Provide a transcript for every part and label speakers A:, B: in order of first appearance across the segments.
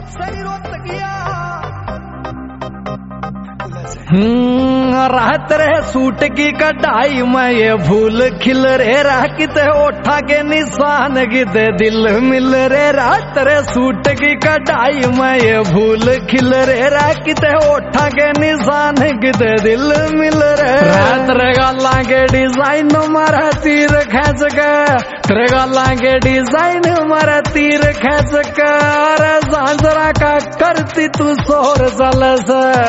A: सही रोत किया
B: राहत रहे सूट की कढ़ाई में ये फूल खिल रे रहा किते ओठा के निशान किते दिल मिल रे राहत रहे सूट की कढ़ाई में ये फूल खिल रे रहा किते ओठा के निशान किते दिल मिल रे रात रे गाला के डिजाइन मारा तीर खींच के तेरे गाला के डिजाइन मारा तीर खींच कर सांजरा का करती तू शोर जलस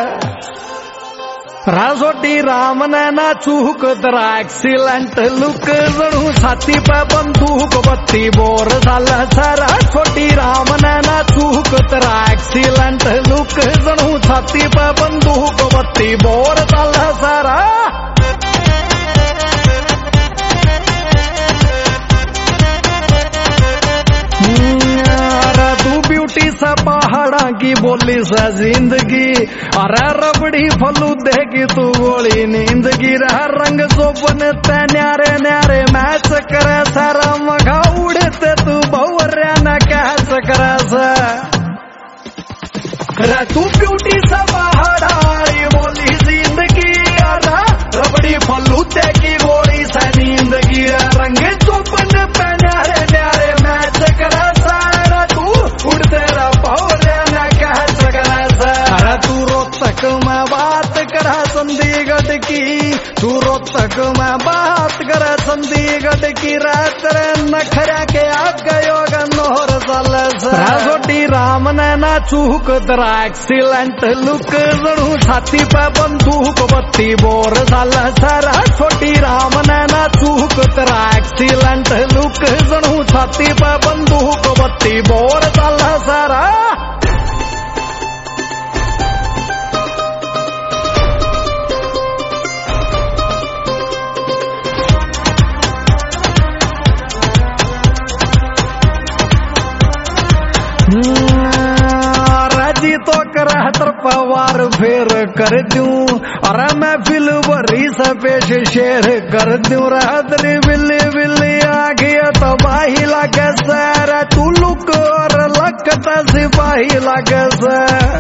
B: राजोटी राम नैना चूक तरा एक्सीलेंट लुक जणू छाती पे बंदूक बत्ती बोर साल सारा छोटी राम नैना चूक तरा एक्सीलेंट लुक जणू छाती पे बंदूक बत्ती बोर साल सारा ब्यूटी सा पहाड़ा की बोली सा जिंदगी अरे रबड़ी फलूदे की तू गोली नींद की रहा रंग सोपन ते न्यारे न्यारे मैच करे सारा मघा उड़ते तू भवरिया न कैच करे सा तू ब्यूटी सा पहाड़ा की बोली जिंदगी अरे रबड़ी फलूदे की गोली सा नींद की रंग सोपन ते न्यारे न्यारे मैच करे सारा तू उड़ते तू रोहतक में बात करा चंडीगढ़ की तू रोहतक में बात करा चंडीगढ़ की रात नखरा के आ गयो गनोर राजोटी राम नैना चूक तरा एक्सीलेंट लुक जणू छाती पे बंदूक बत्ती बोर साल सारा छोटी राम नैना चूक तरा एक्सीलेंट लुक जणू छाती पे बंदूक बत्ती बोर साल सारा राजी तो करा तर पवार फेर कर दूं अरे मैं फिल बरी से पेश शेर कर दूं रात्रि बिल्ली बिल्ली आखिया तबाही लगे सर तू लुक और लगता सिपाही लगे सर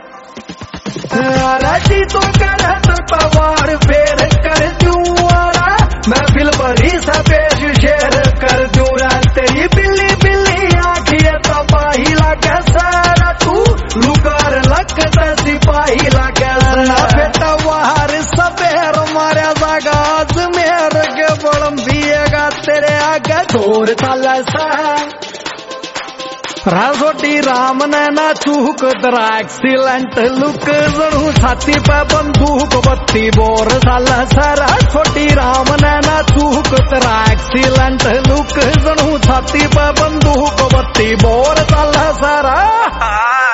B: राजी तो करा तर पवार फेर कर दूं मैं फिल बरी से पेश शेर कर दूं रात्रि बिल्ली बिल्ली आखिया तबाही लगे सर तू लुकार लगता सिपाही लगे बेटा वार सबेर मारा जागा अजमेर के बड़म दिएगा तेरे आगे दूर चल सा राजोटी राम नैना चूक तरा एक्सीलेंट लुक जणू छाती पे बंदूक बत्ती बोर साल सारा छोटी राम नैना चूक तरा एक्सीलेंट लुक जणू छाती पे बंदूक बत्ती बोर साल सारा